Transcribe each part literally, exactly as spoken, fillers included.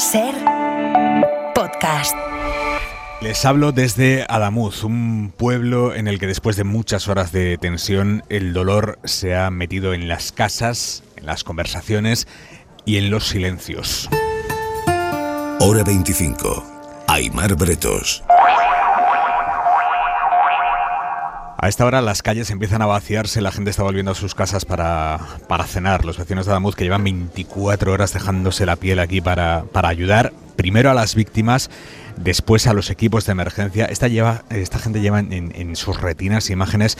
Ser podcast. Les hablo desde Adamuz, un pueblo en el que después de muchas horas de tensión el dolor se ha metido en las casas, en las conversaciones y en los silencios. Hora veinticinco. Aimar Bretos. A esta hora las calles empiezan a vaciarse, la gente está volviendo a sus casas para, para cenar. Los vecinos de Adamuz que llevan veinticuatro horas dejándose la piel aquí para, para ayudar primero a las víctimas, después a los equipos de emergencia. Esta, lleva, esta gente lleva en, en sus retinas imágenes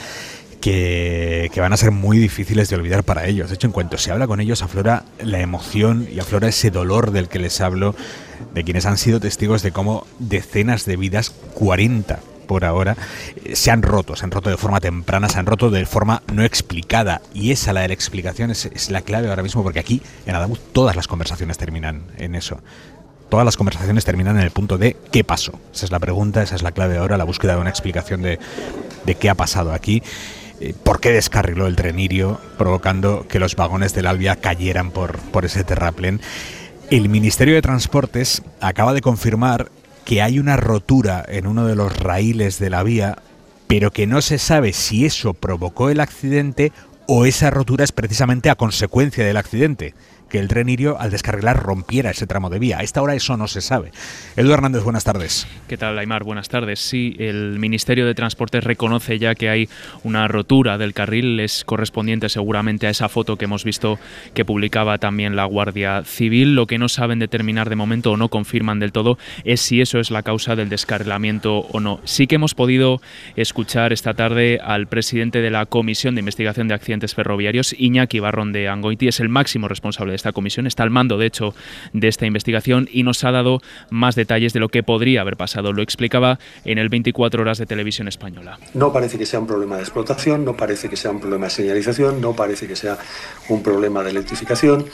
que, que van a ser muy difíciles de olvidar para ellos. De hecho, en cuanto se habla con ellos aflora la emoción y aflora ese dolor del que les hablo, de quienes han sido testigos de cómo decenas de vidas, cuarenta por ahora, se han roto, se han roto de forma temprana, se han roto de forma no explicada, y esa, la de la explicación, es, es la clave ahora mismo, porque aquí en Adamuz todas las conversaciones terminan en eso. Todas las conversaciones terminan en el punto de ¿qué pasó? Esa es la pregunta, esa es la clave ahora, la búsqueda de una explicación de, de qué ha pasado aquí. ¿Por qué descarriló el tren Irio, provocando que los vagones del Alvia cayeran por, por ese terraplén? El Ministerio de Transportes acaba de confirmar que hay una rotura en uno de los raíles de la vía, pero que no se sabe si eso provocó el accidente o esa rotura es precisamente a consecuencia del accidente, que el tren Irio al descarrilar rompiera ese tramo de vía. A esta hora eso no se sabe. Edu Hernández, buenas tardes. ¿Qué tal, Aimar? Buenas tardes. Sí, el Ministerio de Transportes reconoce ya que hay una rotura del carril, es correspondiente seguramente a esa foto que hemos visto que publicaba también la Guardia Civil. Lo que no saben determinar de momento o no confirman del todo es si eso es la causa del descarrilamiento o no. Sí que hemos podido escuchar esta tarde al presidente de la Comisión de Investigación de Accidentes Ferroviarios, Iñaki Barrón de Angoiti, es el máximo responsable de esta comisión, está al mando de hecho de esta investigación y nos ha dado más detalles de lo que podría haber pasado. Lo explicaba en el veinticuatro horas de Televisión Española. No parece que sea un problema de explotación, no parece que sea un problema de señalización, no parece que sea un problema de electrificación.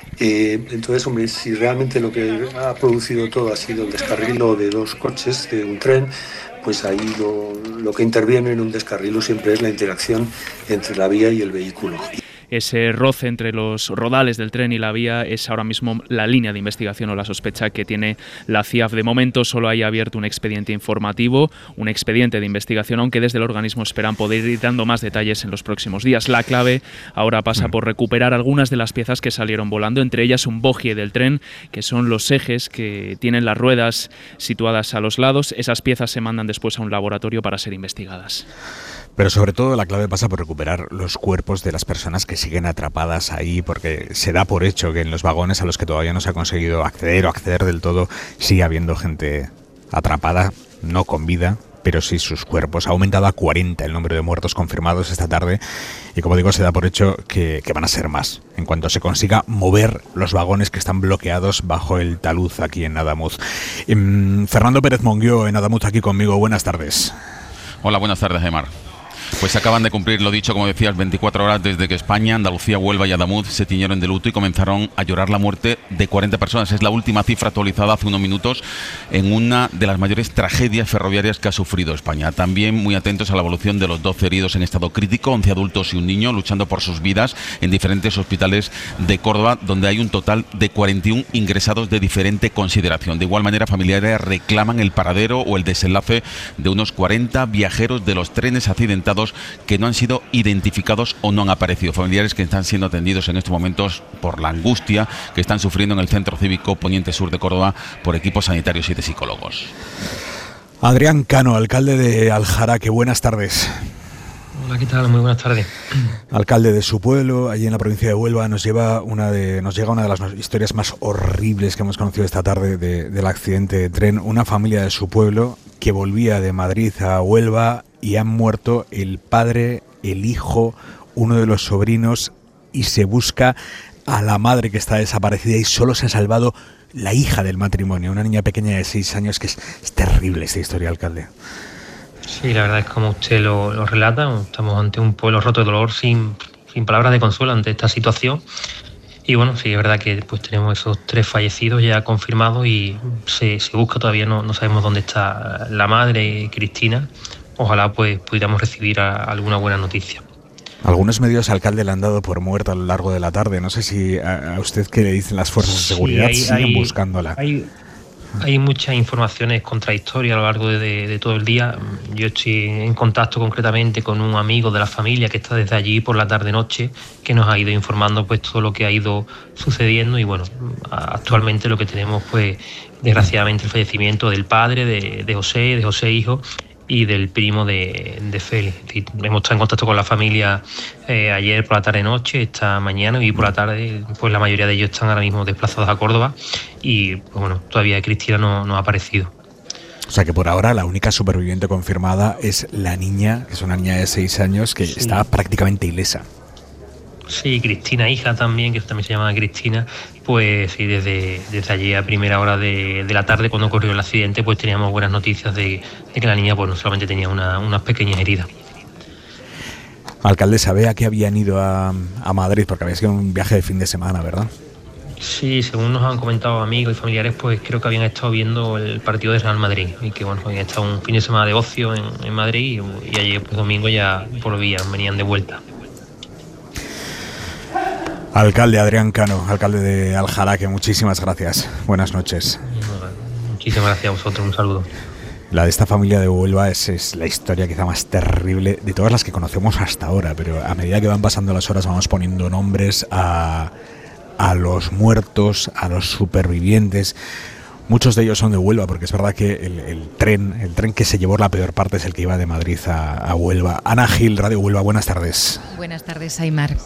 Eh, entonces, hombre, si realmente lo que ha producido todo ha sido el descarrilo de dos coches de un tren, pues ahí lo, lo que interviene en un descarrilo siempre es la interacción entre la vía y el vehículo. Ese roce entre los rodales del tren y la vía es ahora mismo la línea de investigación o la sospecha que tiene la C I A F. De momento solo hay abierto un expediente informativo, un expediente de investigación, aunque desde el organismo esperan poder ir dando más detalles en los próximos días. La clave ahora pasa por recuperar algunas de las piezas que salieron volando, entre ellas un bogie del tren, que son los ejes que tienen las ruedas situadas a los lados. Esas piezas se mandan después a un laboratorio para ser investigadas. Pero sobre todo la clave pasa por recuperar los cuerpos de las personas que siguen atrapadas ahí, porque se da por hecho que en los vagones a los que todavía no se ha conseguido acceder o acceder del todo sigue habiendo gente atrapada, no con vida, pero sí sus cuerpos. Ha aumentado a cuarenta el número de muertos confirmados esta tarde y, como digo, se da por hecho que, que van a ser más en cuanto se consiga mover los vagones que están bloqueados bajo el talud aquí en Adamuz. Eh, Fernando Pérez Monguió en Adamuz aquí conmigo. Buenas tardes. Hola, buenas tardes, Aimar. Pues acaban de cumplir, lo dicho, como decías, veinticuatro horas desde que España, Andalucía, Huelva y Adamuz se tiñeron de luto y comenzaron a llorar la muerte de cuarenta personas. Es la última cifra actualizada hace unos minutos en una de las mayores tragedias ferroviarias que ha sufrido España. También muy atentos a la evolución de los doce heridos en estado crítico, once adultos y un niño, luchando por sus vidas en diferentes hospitales de Córdoba, donde hay un total de cuarenta y uno ingresados de diferente consideración. De igual manera, familiares reclaman el paradero o el desenlace de unos cuarenta viajeros de los trenes accidentados que no han sido identificados o no han aparecido. Familiares que están siendo atendidos en estos momentos por la angustia que están sufriendo en el Centro Cívico Poniente Sur de Córdoba por equipos sanitarios y de psicólogos. Adrián Cano, alcalde de Aljaraque, buenas tardes. Hola, ¿qué tal? Muy buenas tardes. Alcalde de su pueblo, allí en la provincia de Huelva, nos lleva una de, nos llega una de las historias más horribles que hemos conocido esta tarde de, del accidente de tren. Una familia de su pueblo que volvía de Madrid a Huelva y han muerto el padre, el hijo, uno de los sobrinos, y se busca a la madre que está desaparecida y solo se ha salvado la hija del matrimonio, una niña pequeña de seis años, que es, es terrible esta historia, alcalde. Sí, la verdad es como usted lo, lo relata, estamos ante un pueblo roto de dolor, sin, sin palabras de consuelo ante esta situación. Y bueno, sí, es verdad que pues tenemos esos tres fallecidos ya confirmados y se, se busca, todavía no, no sabemos dónde está la madre, Cristina. Ojalá pues pudiéramos recibir a, alguna buena noticia. Algunos medios, alcalde, le han dado por muerta a lo largo de la tarde. No sé si a, a usted qué le dicen las fuerzas de seguridad, sí, hay, siguen hay, buscándola. Hay, hay muchas informaciones contradictorias a lo largo de, de, de todo el día. Yo estoy en contacto concretamente con un amigo de la familia que está desde allí por la tarde-noche, que nos ha ido informando pues todo lo que ha ido sucediendo y bueno, actualmente lo que tenemos pues desgraciadamente el fallecimiento del padre, de, de José, de José hijo, y del primo de, de Félix. Hemos estado en contacto con la familia eh, ayer por la tarde-noche, esta mañana y por la tarde, pues la mayoría de ellos están ahora mismo desplazados a Córdoba y pues bueno, todavía Cristina no, no ha aparecido. O sea que por ahora la única superviviente confirmada es la niña, que es una niña de seis años que sí. está prácticamente ilesa. Sí, Cristina, hija también, que también se llama Cristina, pues sí, desde, desde allí a primera hora de, de la tarde, cuando ocurrió el accidente, pues teníamos buenas noticias de, de que la niña pues no solamente tenía una, unas pequeñas heridas. Alcalde, ¿sabe a qué habían ido a, a Madrid? Porque había sido un viaje de fin de semana, ¿verdad? Sí, según nos han comentado amigos y familiares, pues creo que habían estado viendo el partido de Real Madrid y que bueno, habían estado un fin de semana de ocio en, en Madrid y, y ayer pues domingo ya volvían, venían de vuelta. Alcalde Adrián Cano, alcalde de Aljaraque, muchísimas gracias. Buenas noches. Muchísimas gracias a vosotros, un saludo. La de esta familia de Huelva es, es la historia quizá más terrible de todas las que conocemos hasta ahora, pero a medida que van pasando las horas vamos poniendo nombres a, a los muertos, a los supervivientes. Muchos de ellos son de Huelva, porque es verdad que el, el tren el tren que se llevó la peor parte es el que iba de Madrid a, a Huelva. Ana Gil, Radio Huelva, buenas tardes. Buenas tardes, Aimar.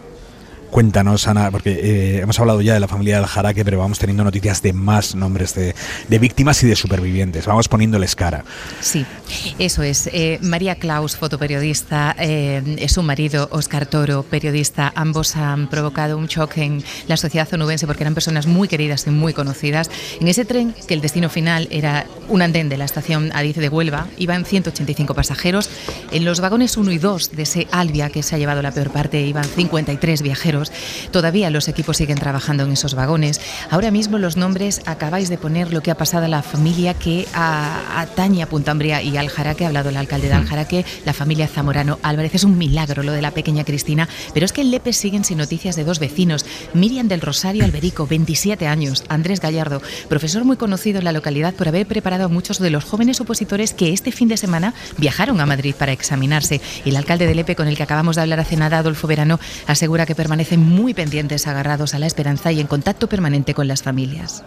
Cuéntanos, Ana, porque eh, hemos hablado ya de la familia del Aljaraque, pero vamos teniendo noticias de más nombres de, de víctimas y de supervivientes. Vamos poniéndoles cara. Sí, eso es. Eh, María Claus, fotoperiodista, eh, su marido, Óscar Toro, periodista. Ambos han provocado un shock en la sociedad onubense porque eran personas muy queridas y muy conocidas. En ese tren, que el destino final era un andén de la estación Adif de Huelva, iban ciento ochenta y cinco pasajeros. En los vagones uno y dos de ese Albia, que se ha llevado la peor parte, iban cincuenta y tres viajeros. Todavía los equipos siguen trabajando en esos vagones. Ahora mismo los nombres, acabáis de poner lo que ha pasado a la familia que a, atañe a Punta Umbría y Aljaraque. Ha hablado el alcalde de Aljaraque, la familia Zamorano Álvarez. Es un milagro lo de la pequeña Cristina, pero es que en Lepe siguen sin noticias de dos vecinos. Miriam del Rosario Alberico, veintisiete años, Andrés Gallardo, profesor muy conocido en la localidad por haber preparado a muchos de los jóvenes opositores que este fin de semana viajaron a Madrid para examinarse. El alcalde de Lepe, con el que acabamos de hablar hace nada, Adolfo Verano, asegura que permanece muy pendientes, agarrados a la esperanza y en contacto permanente con las familias.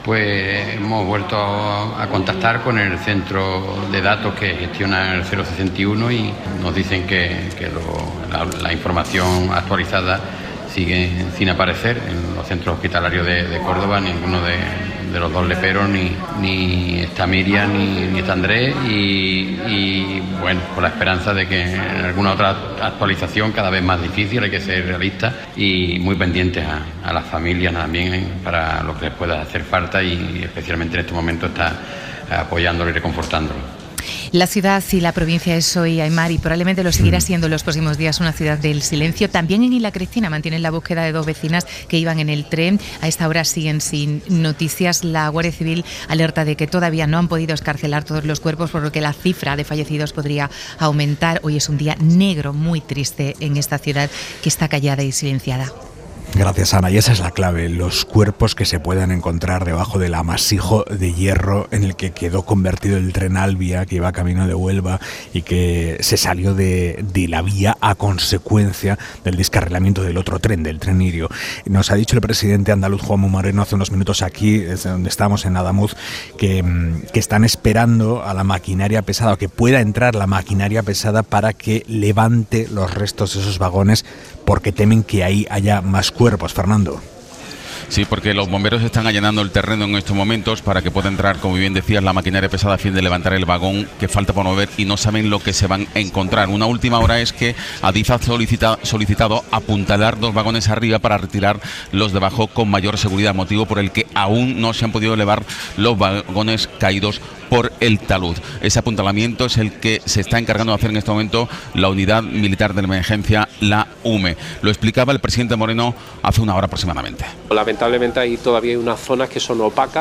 Pues hemos vuelto a contactar con el centro de datos que gestiona el cero sesenta y uno y nos dicen que, que lo, la, la información actualizada sigue sin aparecer en los centros hospitalarios de, de Córdoba, ninguno de, de los dos leperos, ni, ni está Miriam ni, ni está Andrés y, y bueno, con la esperanza de que en alguna otra actualización cada vez más difícil, hay que ser realistas y muy pendientes a, a las familias también para lo que les pueda hacer falta y especialmente en este momento está apoyándolo y reconfortándolo. La ciudad y la provincia es hoy, Aimar, y probablemente lo seguirá siendo en los próximos días, una ciudad del silencio. También en Isla Cristina mantienen la búsqueda de dos vecinas que iban en el tren. A esta hora siguen sin noticias. La Guardia Civil alerta de que todavía no han podido escarcelar todos los cuerpos, por lo que la cifra de fallecidos podría aumentar. Hoy es un día negro, muy triste en esta ciudad que está callada y silenciada. Gracias, Ana. Y esa es la clave, los cuerpos que se puedan encontrar debajo del amasijo de hierro en el que quedó convertido el tren Albia, que iba camino de Huelva y que se salió de, de la vía a consecuencia del descarrilamiento del otro tren, del tren Irio. Nos ha dicho el presidente andaluz Juanma Moreno hace unos minutos aquí, desde donde estamos en Adamuz, que, que están esperando a la maquinaria pesada, o que pueda entrar la maquinaria pesada para que levante los restos de esos vagones, porque temen que ahí haya más cuerpos, Fernando. Sí, porque los bomberos están allanando el terreno en estos momentos para que pueda entrar, como bien decías, la maquinaria pesada a fin de levantar el vagón que falta por mover y no saben lo que se van a encontrar. Una última hora es que Adif ha solicita, solicitado apuntalar dos vagones arriba para retirar los de abajo con mayor seguridad, motivo por el que aún no se han podido elevar los vagones caídos por el talud. Ese apuntalamiento es el que se está encargando de hacer en este momento la unidad militar de emergencia, la U M E. Lo explicaba el presidente Moreno hace una hora aproximadamente. Lamentablemente hay todavía unas zonas que son opacas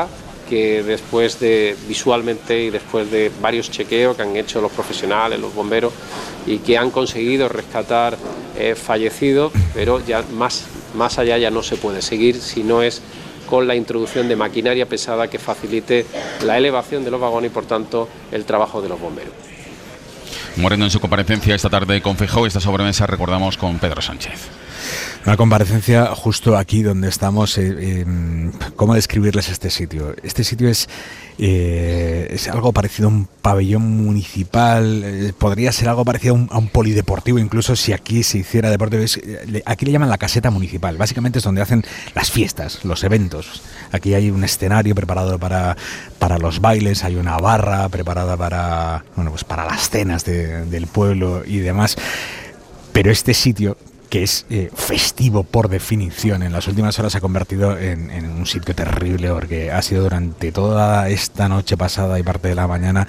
que después de visualmente y después de varios chequeos que han hecho los profesionales, los bomberos, y que han conseguido rescatar eh, fallecidos, pero ya más, más allá ya no se puede seguir si no es con la introducción de maquinaria pesada que facilite la elevación de los vagones y por tanto el trabajo de los bomberos. Moreno en su comparecencia esta tarde con Feijóo, esta sobremesa recordamos con Pedro Sánchez. Una comparecencia justo aquí donde estamos. Eh, eh, ¿Cómo describirles este sitio? Este sitio es, eh, es algo parecido a un pabellón municipal, eh, podría ser algo parecido a un, a un polideportivo, incluso si aquí se hiciera deporte. Es, eh, aquí le llaman la caseta municipal, básicamente es donde hacen las fiestas, los eventos. Aquí hay un escenario preparado para, para los bailes, hay una barra preparada para, bueno, pues para las cenas de, del pueblo y demás. Pero este sitio, que es eh, festivo por definición, en las últimas horas se ha convertido en, en un sitio terrible, porque ha sido durante toda esta noche pasada y parte de la mañana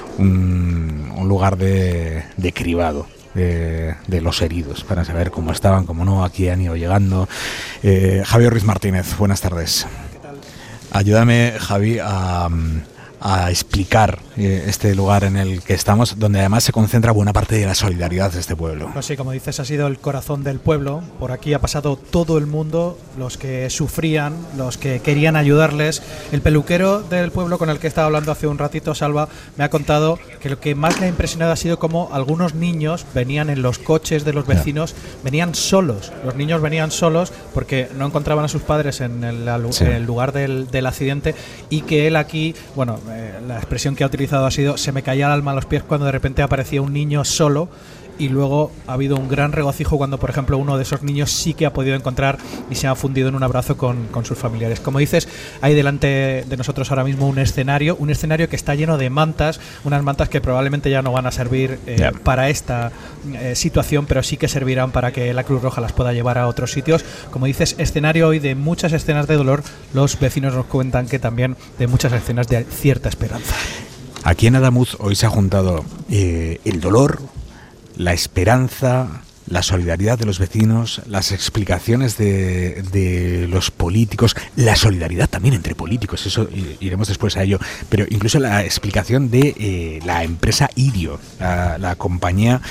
un, un lugar de, de cribado de, de los heridos, para saber cómo estaban, cómo no. Aquí han ido llegando. eh, Javier Ruiz Martínez, buenas tardes. Ayúdame, Javi, a... a explicar eh, este lugar en el que estamos, donde además se concentra buena parte de la solidaridad de este pueblo. Pues sí, como dices, ha sido el corazón del pueblo. Por aquí ha pasado todo el mundo, los que sufrían, los que querían ayudarles. El peluquero del pueblo con el que estaba hablando hace un ratito, Salva, me ha contado que lo que más le ha impresionado ha sido cómo algunos niños venían en los coches de los vecinos, venían solos. Los niños venían solos porque no encontraban a sus padres en el, sí. en el lugar del, del accidente, y que él aquí, bueno, la expresión que ha utilizado ha sido: se me caía el alma a los pies cuando de repente aparecía un niño solo. Y luego ha habido un gran regocijo cuando, por ejemplo, uno de esos niños sí que ha podido encontrar y se ha fundido en un abrazo con, con sus familiares. Como dices, hay delante de nosotros ahora mismo un escenario, un escenario que está lleno de mantas, unas mantas que probablemente ya no van a servir eh, yeah. para esta eh, situación, pero sí que servirán para que la Cruz Roja las pueda llevar a otros sitios. Como dices, escenario hoy de muchas escenas de dolor. Los vecinos nos cuentan que también de muchas escenas de cierta esperanza. Aquí en Adamuz hoy se ha juntado eh, el dolor, la esperanza, la solidaridad de los vecinos, las explicaciones de, de los políticos, la solidaridad también entre políticos, eso iremos después a ello, pero incluso la explicación de eh, la empresa Irio, la, la compañía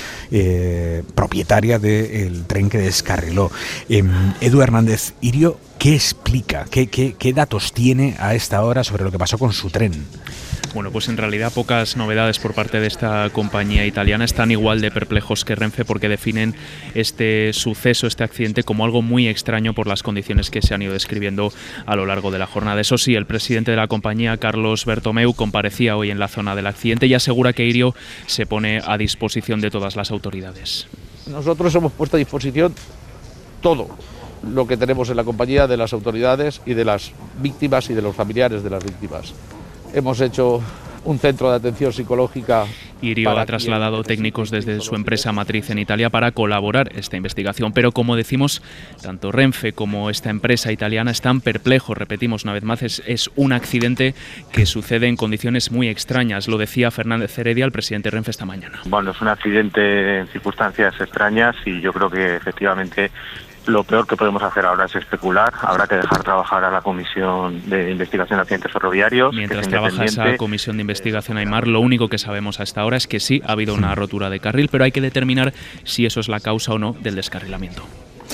eh, propietaria del tren que descarriló. Eh, Edu Hernández, Irio, ¿qué explica? ¿Qué, qué, qué datos tiene a esta hora sobre lo que pasó con su tren? Bueno, pues en realidad pocas novedades por parte de esta compañía italiana. Están igual de perplejos que Renfe, porque definen este suceso, este accidente, como algo muy extraño por las condiciones que se han ido describiendo a lo largo de la jornada. Eso sí, el presidente de la compañía, Carlos Bertomeu, comparecía hoy en la zona del accidente y asegura que Irio se pone a disposición de todas las autoridades. Nosotros hemos puesto a disposición todo lo que tenemos en la compañía, de las autoridades y de las víctimas y de los familiares de las víctimas. Hemos hecho un centro de atención psicológica. Irio ha trasladado técnicos desde su empresa matriz en Italia para colaborar esta investigación, pero como decimos, tanto Renfe como esta empresa italiana están perplejos. Repetimos una vez más, es, es un accidente que sucede en condiciones muy extrañas. Lo decía Fernández Heredia, el presidente de Renfe, esta mañana. Bueno, es un accidente en circunstancias extrañas y yo creo que efectivamente lo peor que podemos hacer ahora es especular. Habrá que dejar trabajar a la Comisión de Investigación de Accidentes Ferroviarios. Mientras trabaja esa Comisión de Investigación, Aimar, lo único que sabemos hasta ahora es que sí ha habido una rotura de carril, pero hay que determinar si eso es la causa o no del descarrilamiento.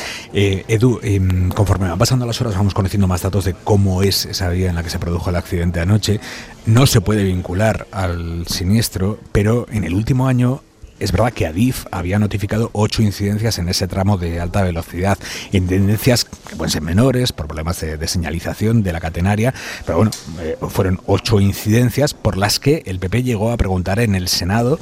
Eh, Edu, eh, conforme van pasando las horas vamos conociendo más datos de cómo es esa vía en la que se produjo el accidente anoche. No se puede vincular al siniestro, pero en el último año es verdad que Adif había notificado ocho incidencias en ese tramo de alta velocidad, en tendencias que pueden ser menores, por problemas de, de señalización de la catenaria, pero bueno, eh, fueron ocho incidencias por las que el P P llegó a preguntar en el Senado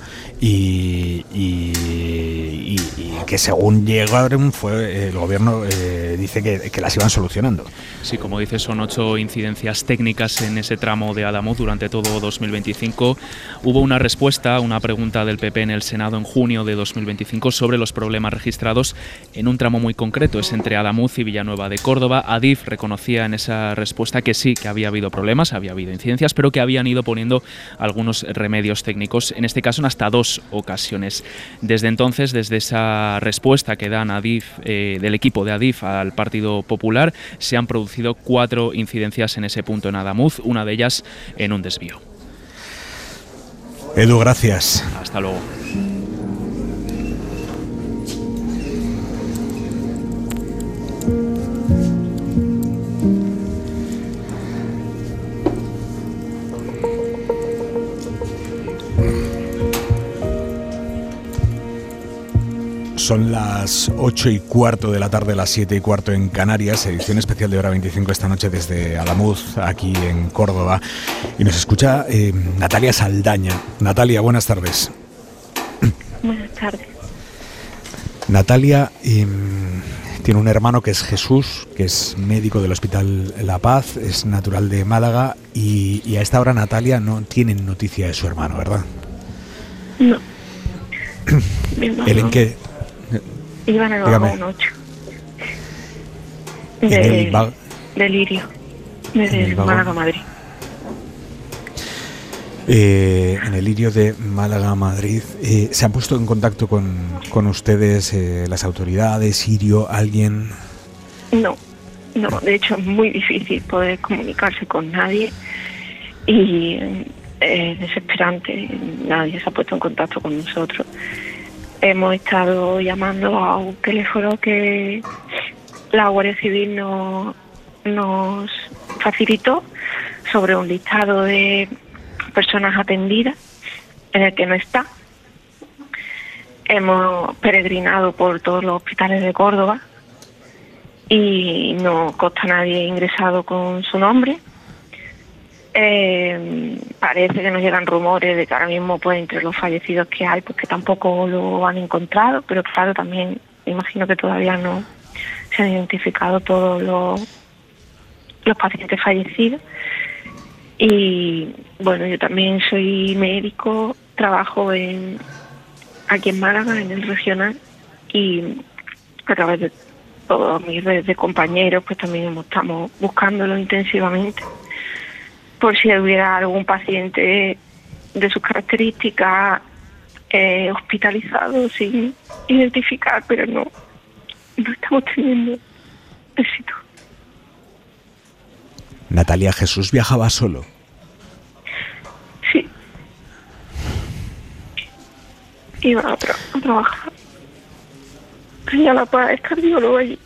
y, y, y, y que según llegaron fue el gobierno eh, dice que, que las iban solucionando. Sí, como dices, son ocho incidencias técnicas en ese tramo de Adamuz durante todo dos mil veinticinco. Hubo una respuesta a una pregunta del P P en el Senado en junio de dos mil veinticinco sobre los problemas registrados en un tramo muy concreto, es entre Adamuz y Villanueva Nueva de Córdoba. Adif reconocía en esa respuesta que sí, que había habido problemas, había habido incidencias, pero que habían ido poniendo algunos remedios técnicos, en este caso en hasta dos ocasiones. Desde entonces, desde esa respuesta que dan Adif, eh, del equipo de Adif al Partido Popular, se han producido cuatro incidencias en ese punto en Adamuz, una de ellas en un desvío. Edu, gracias. Hasta luego. Son las ocho y cuarto de la tarde, las siete y cuarto en Canarias, edición especial de Hora veinticinco esta noche desde Adamuz, aquí en Córdoba. Y nos escucha eh, Natalia Saldaña. Natalia, buenas tardes. Buenas tardes. Natalia eh, tiene un hermano que es Jesús, que es médico del Hospital La Paz, es natural de Málaga y, y a esta hora, Natalia, no tienen noticia de su hermano, ¿verdad? No. ¿El en qué? Iban a Dígame. un ocho. En De, el va- de Lirio, desde en el vagón. Málaga, Madrid. Eh, en el Lirio de Málaga, Madrid. Eh, ¿Se han puesto en contacto con, con ustedes, eh, las autoridades, Sirio, alguien? No, no, de hecho es muy difícil poder comunicarse con nadie y es desesperante, nadie se ha puesto en contacto con nosotros. Hemos estado llamando a un teléfono que la Guardia Civil no, nos facilitó sobre un listado de personas atendidas en el que no está. Hemos peregrinado por todos los hospitales de Córdoba y no consta nadie ingresado con su nombre. Eh, parece que nos llegan rumores de que ahora mismo, pues, entre los fallecidos que hay, pues que tampoco lo han encontrado, pero claro, también me imagino que todavía no se han identificado todos los, los pacientes fallecidos. Y bueno, yo también soy médico, trabajo en aquí en Málaga, en el regional, y a través de todas mis redes de compañeros, pues también estamos buscándolo intensivamente, por si hubiera algún paciente de sus características eh, hospitalizado sin identificar, pero no, no estamos teniendo éxito. Natalia, ¿Jesús viajaba solo? Sí. Iba a, tra a trabajar. Ella la Paz es cardiólogo allí.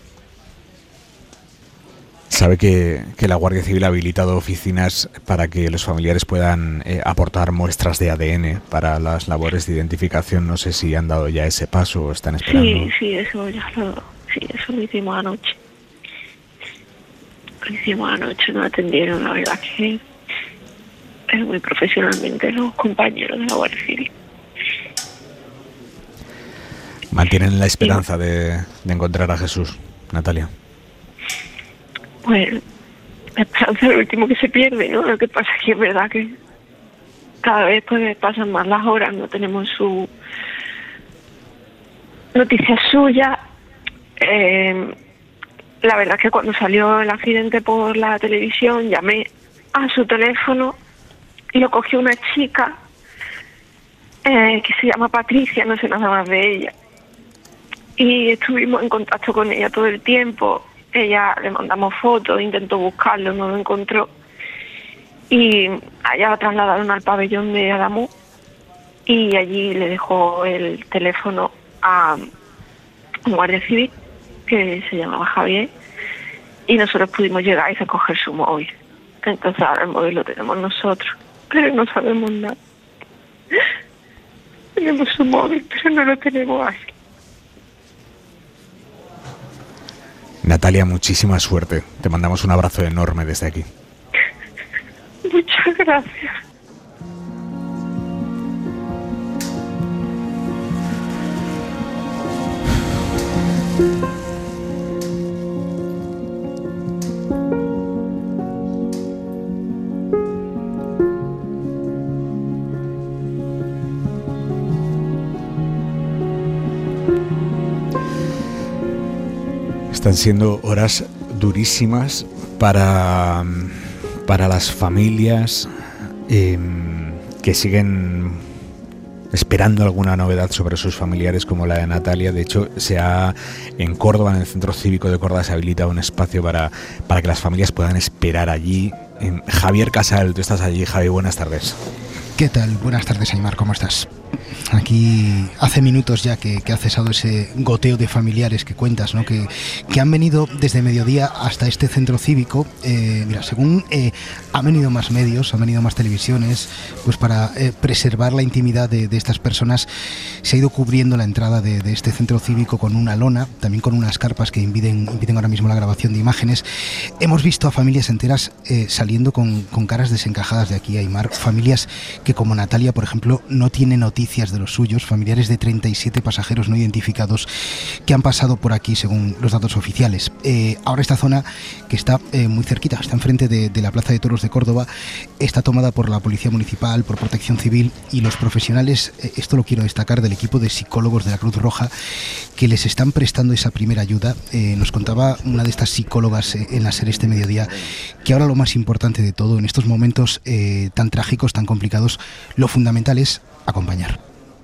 ¿Sabe que, que la Guardia Civil ha habilitado oficinas para que los familiares puedan eh, aportar muestras de A D N para las labores de identificación? No sé si han dado ya ese paso o están esperando. Sí, sí, eso ya lo, sí, eso lo hicimos anoche. Lo hicimos anoche, nos atendieron, la verdad que es muy profesionalmente los compañeros de la Guardia Civil. ¿Mantienen la esperanza de, de encontrar a Jesús, Natalia? Pues la esperanza es lo último que se pierde, ¿no? Lo que pasa es que es verdad que cada vez pues pasan más las horas, no tenemos su noticias suyas. Eh, la verdad es que cuando salió el accidente por la televisión llamé a su teléfono y lo cogió una chica eh, que se llama Patricia, no sé nada más de ella. Y estuvimos en contacto con ella todo el tiempo. Ella le mandamos fotos, intentó buscarlo, no lo encontró. Y allá la trasladaron al pabellón de Adamuz y allí le dejó el teléfono a un guardia civil que se llamaba Javier y nosotros pudimos llegar y recoger su móvil. Entonces ahora el móvil lo tenemos nosotros, pero no sabemos nada. Tenemos su móvil, pero no lo tenemos así. Natalia, muchísima suerte. Te mandamos un abrazo enorme desde aquí. Muchas gracias. Están siendo horas durísimas para, para las familias eh, que siguen esperando alguna novedad sobre sus familiares, como la de Natalia. De hecho, se ha, en Córdoba, en el Centro Cívico de Córdoba, se habilita un espacio para, para que las familias puedan esperar allí. Eh, Javier Casal, tú estás allí. Javi, buenas tardes. ¿Qué tal? Buenas tardes, Aimar, ¿cómo estás? Aquí hace minutos ya que, que ha cesado ese goteo de familiares que cuentas, ¿no? Que, que han venido desde mediodía hasta este centro cívico. Eh, mira, según eh, han venido más medios, han venido más televisiones, pues para eh, preservar la intimidad de, de estas personas, se ha ido cubriendo la entrada de, de este centro cívico con una lona, también con unas carpas que impiden, impiden ahora mismo la grabación de imágenes. Hemos visto a familias enteras eh, saliendo con, con caras desencajadas de aquí, Aimar, familias que, como Natalia, por ejemplo, no tiene noticias de los suyos, familiares de treinta y siete pasajeros no identificados que han pasado por aquí según los datos oficiales. Eh, ahora esta zona, que está eh, muy cerquita, está enfrente de, de la Plaza de Toros de Córdoba, está tomada por la Policía Municipal, por Protección Civil y los profesionales, eh, esto lo quiero destacar, del equipo de psicólogos de la Cruz Roja, que les están prestando esa primera ayuda. Eh, nos contaba una de estas psicólogas eh, en la serie este mediodía, que ahora lo más importante de todo, en estos momentos eh, tan trágicos, tan complicados, lo fundamental es acompañar.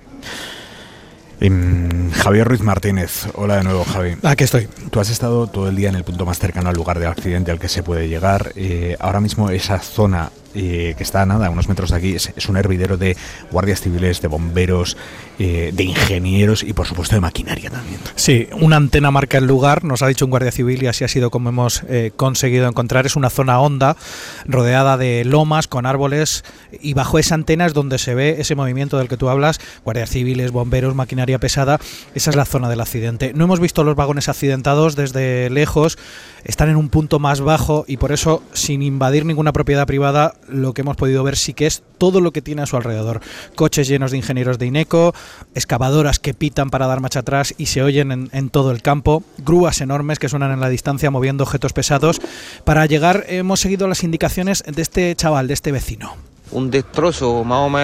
Eh, Javier Ruiz Martínez, hola de nuevo, Javi. Aquí estoy. Tú has estado todo el día en el punto más cercano al lugar del accidente al que se puede llegar. Eh, ahora mismo esa zona eh, que está nada, a unos metros de aquí, es, es un hervidero de guardias civiles, de bomberos, eh, de ingenieros y por supuesto de maquinaria también. Sí, una antena marca el lugar, nos ha dicho un guardia civil y así ha sido como hemos eh, conseguido encontrar. Es una zona honda, rodeada de lomas, con árboles, y bajo esa antena es donde se ve ese movimiento del que tú hablas, guardias civiles, bomberos, maquinaria pesada. Esa es la zona del accidente. No hemos visto los vagones accidentados desde lejos, están en un punto más bajo y por eso, sin invadir ninguna propiedad privada, lo que hemos podido ver sí que es todo lo que tiene a su alrededor. Coches llenos de ingenieros de INECO, excavadoras que pitan para dar marcha atrás y se oyen en, en todo el campo, grúas enormes que suenan en la distancia moviendo objetos pesados. Para llegar hemos seguido las indicaciones de este chaval, de este vecino. Un destrozo más o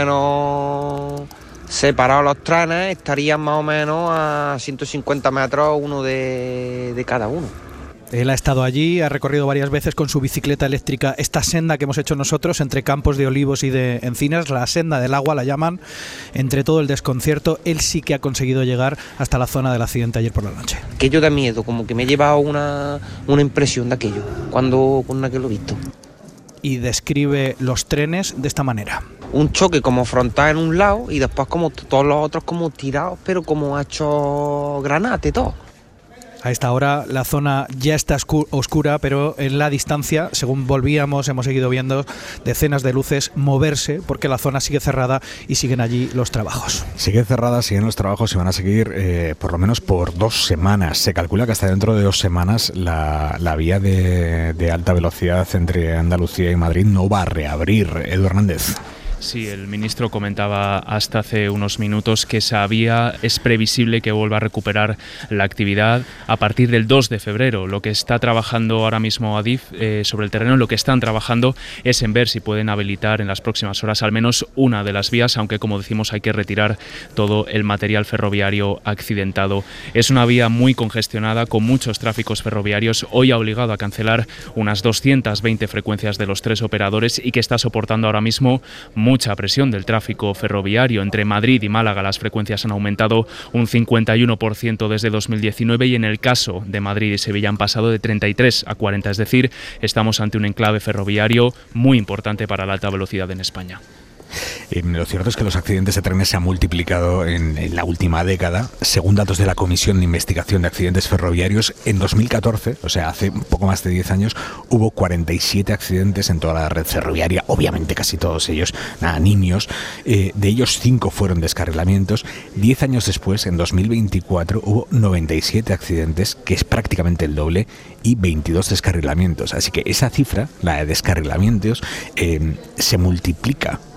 menos separados los trenes, estarían más o menos a ciento cincuenta metros uno de, de cada uno. Él ha estado allí, ha recorrido varias veces con su bicicleta eléctrica esta senda que hemos hecho nosotros entre campos de olivos y de encinas, la senda del agua la llaman. Entre todo el desconcierto, él sí que ha conseguido llegar hasta la zona del accidente ayer por la noche. Aquello da miedo, como que me he llevado una, una impresión de aquello, cuando, cuando aquello lo he visto. Y describe los trenes de esta manera. Un choque como frontal en un lado y después como todos los otros como tirados, pero como hecho granate todo. A esta hora la zona ya está oscura, pero en la distancia, según volvíamos, hemos seguido viendo decenas de luces moverse porque la zona sigue cerrada y siguen allí los trabajos. Sigue cerrada, siguen los trabajos y van a seguir eh, por lo menos por dos semanas. Se calcula que hasta dentro de dos semanas la, la vía de, de alta velocidad entre Andalucía y Madrid no va a reabrir. Edu Hernández. Sí, el ministro comentaba hasta hace unos minutos que esa vía es previsible que vuelva a recuperar la actividad a partir del dos de febrero. Lo que está trabajando ahora mismo Adif eh, sobre el terreno, lo que están trabajando es en ver si pueden habilitar en las próximas horas al menos una de las vías, aunque como decimos hay que retirar todo el material ferroviario accidentado. Es una vía muy congestionada con muchos tráficos ferroviarios. Hoy ha obligado a cancelar unas doscientas veinte frecuencias de los tres operadores y que está soportando ahora mismo muy mucha presión del tráfico ferroviario. Entre Madrid y Málaga las frecuencias han aumentado un cincuenta y uno por ciento desde dos mil diecinueve y en el caso de Madrid y Sevilla han pasado de treinta y tres a cuarenta, es decir, estamos ante un enclave ferroviario muy importante para la alta velocidad en España. Eh, lo cierto es que los accidentes de trenes se han multiplicado en, en la última década. Según datos de la Comisión de Investigación de Accidentes Ferroviarios, en dos mil catorce, o sea, hace un poco más de diez años, hubo cuarenta y siete accidentes en toda la red ferroviaria, obviamente casi todos ellos, nada, niños. Eh, de ellos, cinco fueron descarrilamientos. Diez años después, en dos mil veinticuatro, hubo noventa y siete accidentes, que es prácticamente el doble, y veintidós descarrilamientos. Así que esa cifra, la de descarrilamientos, eh, se multiplica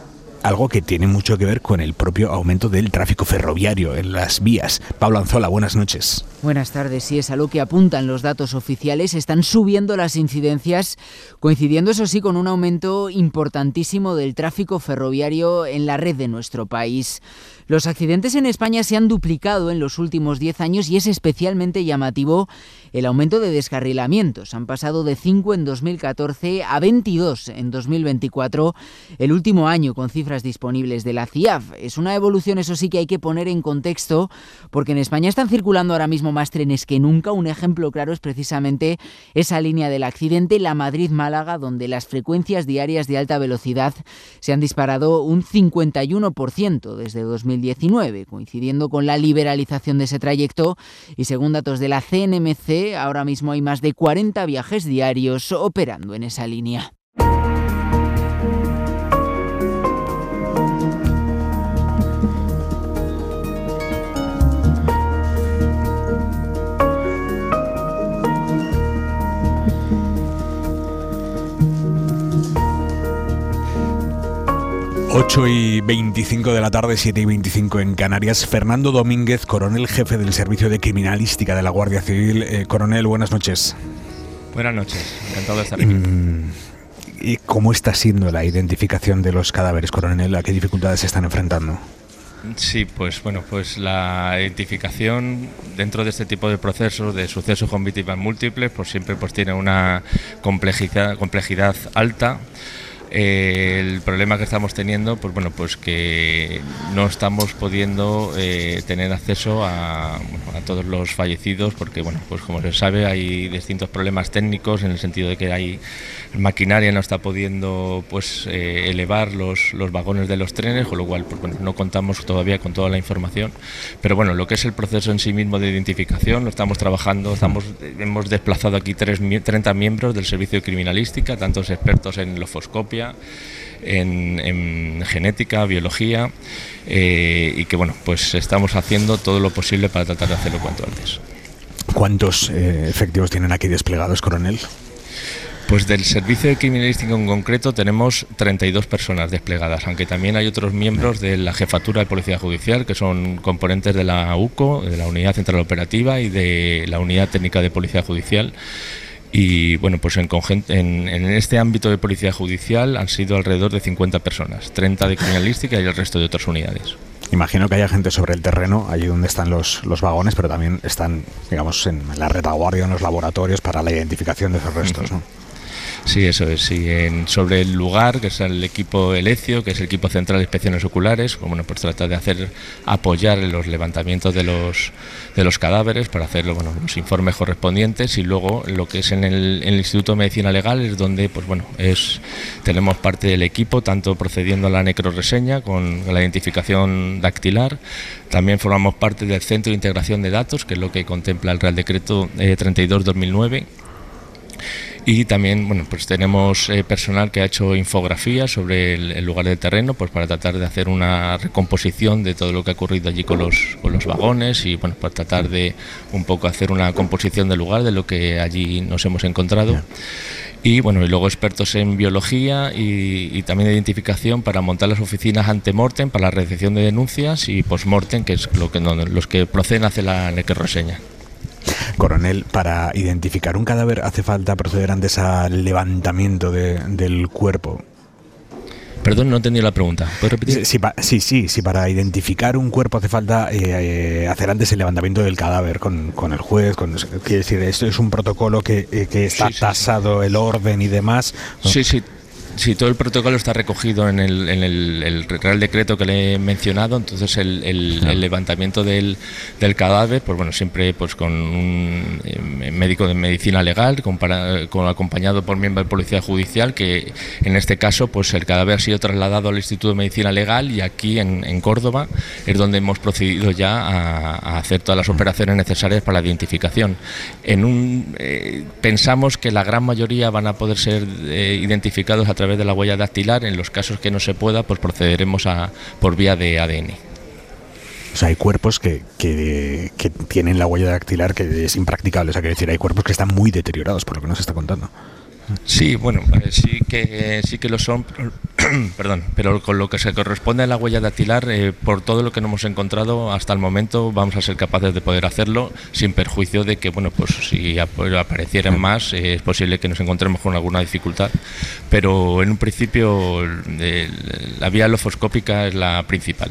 algo que tiene mucho que ver con el propio aumento del tráfico ferroviario en las vías. Pablo Anzola, buenas noches. Buenas tardes. Sí, es a lo que apuntan los datos oficiales. Están subiendo las incidencias, coincidiendo, eso sí, con un aumento importantísimo del tráfico ferroviario en la red de nuestro país. Los accidentes en España se han duplicado en los últimos diez años y es especialmente llamativo el aumento de descarrilamientos. Han pasado de cinco en dos mil catorce a veintidós en dos mil veinticuatro, el último año con cifras disponibles de la C I A F. Es una evolución, eso sí, que hay que poner en contexto, porque en España están circulando ahora mismo más trenes que nunca. Un ejemplo claro es precisamente esa línea del accidente, la Madrid-Málaga, donde las frecuencias diarias de alta velocidad se han disparado un cincuenta y uno por ciento desde dos mil diecinueve, coincidiendo con la liberalización de ese trayecto, y según datos de la C N M C, ahora mismo hay más de cuarenta viajes diarios operando en esa línea. ocho y veinticinco de la tarde, siete y veinticinco en Canarias. Fernando Domínguez, coronel jefe del Servicio de Criminalística de la Guardia Civil. Eh, coronel, buenas noches. Buenas noches, encantado de estar aquí. Mm, ¿Y cómo está siendo la identificación de los cadáveres, coronel? ¿A qué dificultades se están enfrentando? Sí, pues bueno, pues la identificación dentro de este tipo de procesos de sucesos con víctimas múltiples, pues siempre pues tiene una complejidad, complejidad alta. Eh, el problema que estamos teniendo, pues bueno, pues que no estamos pudiendo eh, tener acceso a, bueno, a todos los fallecidos, porque bueno, pues como se sabe hay distintos problemas técnicos en el sentido de que hay maquinaria no está pudiendo pues eh, elevar los, los vagones de los trenes, con lo cual pues bueno, no contamos todavía con toda la información, pero bueno, lo que es el proceso en sí mismo de identificación lo estamos trabajando, estamos, hemos desplazado aquí tres, treinta miembros del Servicio de Criminalística, tantos expertos en lofoscopia, En, en genética, biología, eh, y que bueno, pues estamos haciendo todo lo posible para tratar de hacerlo cuanto antes. ¿Cuántos eh, efectivos tienen aquí desplegados, coronel? Pues del Servicio de Criminalística en concreto tenemos treinta y dos personas desplegadas, aunque también hay otros miembros de la Jefatura de Policía Judicial, que son componentes de la U C O, de la Unidad Central Operativa y de la Unidad Técnica de Policía Judicial. Y bueno, pues en, en, en este ámbito de policía judicial han sido alrededor de cincuenta personas, treinta de criminalística y el resto de otras unidades. Imagino que haya gente sobre el terreno, allí donde están los, los vagones, pero también están, digamos, en la retaguardia, en los laboratorios para la identificación de esos restos, ¿no? Sí, eso es. Sí. En, sobre el lugar, que es el equipo ELECIO, que es el equipo central de inspecciones oculares, bueno, pues trata de hacer apoyar los levantamientos de los de los cadáveres para hacer bueno, los informes correspondientes, y luego lo que es en el, en el Instituto de Medicina Legal es donde pues bueno es tenemos parte del equipo tanto procediendo a la necrorreseña con la identificación dactilar. También formamos parte del Centro de Integración de Datos, que es lo que contempla el Real Decreto eh, treinta y dos barra dos mil nueve. Y también bueno, pues tenemos eh, personal que ha hecho infografías sobre el, el lugar del terreno, pues para tratar de hacer una recomposición de todo lo que ha ocurrido allí con los, con los vagones, y bueno, para tratar de un poco hacer una composición del lugar, de lo que allí nos hemos encontrado. Y bueno, y luego expertos en biología y, y también de identificación para montar las oficinas ante-mortem para la recepción de denuncias, y post-mortem, que es lo que no, los que proceden a hacer la necrorreseña. Coronel, para identificar un cadáver hace falta proceder antes al levantamiento de, del cuerpo. Perdón, no entendí la pregunta. ¿Puedes repetir? Sí, sí, sí, sí, para identificar un cuerpo hace falta eh, eh, hacer antes el levantamiento del cadáver con, con el juez. Con, quiere decir, esto es un protocolo que, eh, que está sí, sí, tasado, sí. El orden y demás, ¿no? Sí, sí. Sí, todo el protocolo está recogido en el, en el, el Real Decreto que le he mencionado. Entonces el, el, el levantamiento del, del cadáver, pues bueno, siempre pues con un eh, médico de medicina legal, con, para, con, acompañado por miembro de Policía Judicial, que en este caso pues el cadáver ha sido trasladado al Instituto de Medicina Legal, y aquí en, en Córdoba es donde hemos procedido ya a, a hacer todas las operaciones necesarias para la identificación. En un eh, pensamos que la gran mayoría van a poder ser eh, identificados a través de la huella dactilar. En los casos que no se pueda, pues procederemos a por vía de A D N. O sea, hay cuerpos que, que, que tienen la huella dactilar que es impracticable. O sea, que decir, hay cuerpos que están muy deteriorados, por lo que nos está contando. Sí, bueno, sí que sí que lo son, perdón, pero con lo que se corresponde a la huella dactilar, eh, por todo lo que nos hemos encontrado hasta el momento, vamos a ser capaces de poder hacerlo sin perjuicio de que, bueno, pues si ap aparecieran más, eh, es posible que nos encontremos con alguna dificultad, pero en un principio eh, la vía lofoscópica es la principal.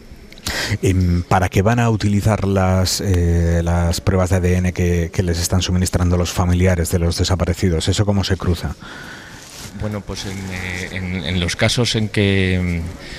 ¿Para qué van a utilizar las, eh, las pruebas de A D N que, que les están suministrando los familiares de los desaparecidos? ¿Eso cómo se cruza? Bueno, pues en, eh, en, en los casos en que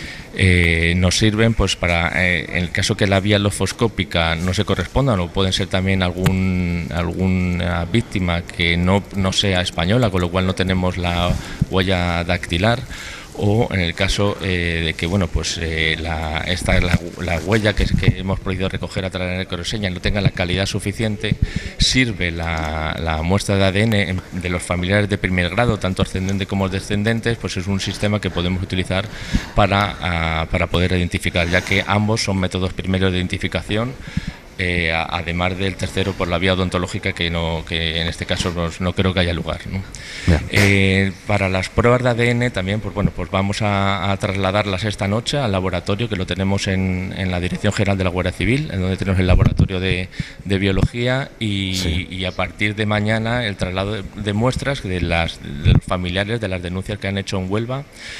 eh, nos sirven, pues para eh, en el caso que la vía lofoscópica no se corresponda, o pueden ser también algún alguna víctima que no, no sea española, con lo cual no tenemos la huella dactilar, o en el caso eh, de que, bueno, pues eh, la, esta la, la huella que, que hemos podido recoger a través de la necroseña no tenga la calidad suficiente, sirve la, la muestra de A D N de los familiares de primer grado, tanto ascendentes como descendentes, pues es un sistema que podemos utilizar para, a, para poder identificar, ya que ambos son métodos primeros de identificación. Eh, además del tercero por la vía odontológica, que no que en este caso no, no creo que haya lugar, ¿no? Eh, para las pruebas de A D N también, pues bueno, pues vamos a, a trasladarlas esta noche al laboratorio, que lo tenemos en, en la Dirección General de la Guardia Civil, en donde tenemos el laboratorio de, de biología, y, sí. y a partir de mañana el traslado de, de muestras de, las, de los familiares de las denuncias que han hecho en Huelva.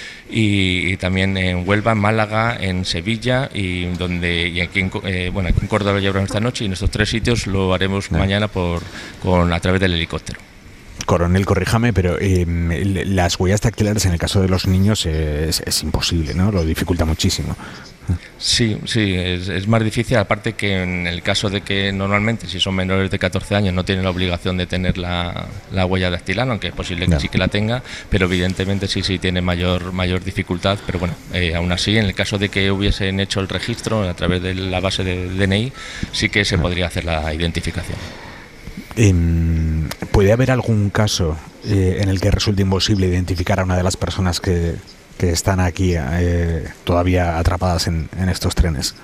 Y, y también en Huelva, en Málaga, en Sevilla y donde y aquí en, eh, bueno, aquí en Córdoba lo llevaremos esta noche, y en estos tres sitios lo haremos sí. mañana por con a través del helicóptero. Coronel, corríjame, pero eh, las huellas dactilares en el caso de los niños es, es imposible, ¿no? Lo dificulta muchísimo. Sí, sí, es, es más difícil, aparte que en el caso de que normalmente si son menores de catorce años no tienen la obligación de tener la, la huella dactilar, aunque es posible que no. sí que la tenga, pero evidentemente sí, sí tiene mayor, mayor dificultad, pero bueno, eh, aún así en el caso de que hubiesen hecho el registro a través de la base de D N I, sí que se no. podría hacer la identificación. Eh, ¿Puede haber algún caso eh, en el que resulte imposible identificar a una de las personas que, que están aquí eh, todavía atrapadas en, en estos trenes?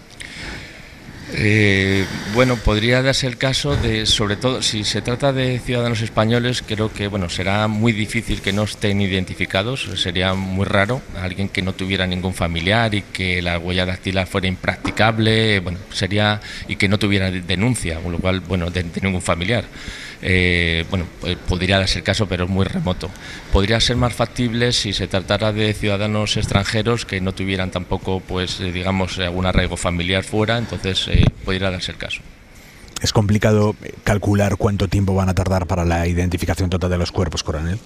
Eh, bueno, podría darse el caso de, sobre todo, si se trata de ciudadanos españoles, creo que bueno será muy difícil que no estén identificados, sería muy raro alguien que no tuviera ningún familiar y que la huella dactilar fuera impracticable, bueno, sería y que no tuviera denuncia, con lo cual, bueno, de, de ningún familiar. Eh, bueno, pues podría darse el caso, pero es muy remoto. Podría ser más factible si se tratara de ciudadanos extranjeros que no tuvieran tampoco, pues, eh, digamos, algún arraigo familiar fuera, entonces eh, podría darse el caso. ¿Es complicado calcular cuánto tiempo van a tardar para la identificación total de los cuerpos, coronel?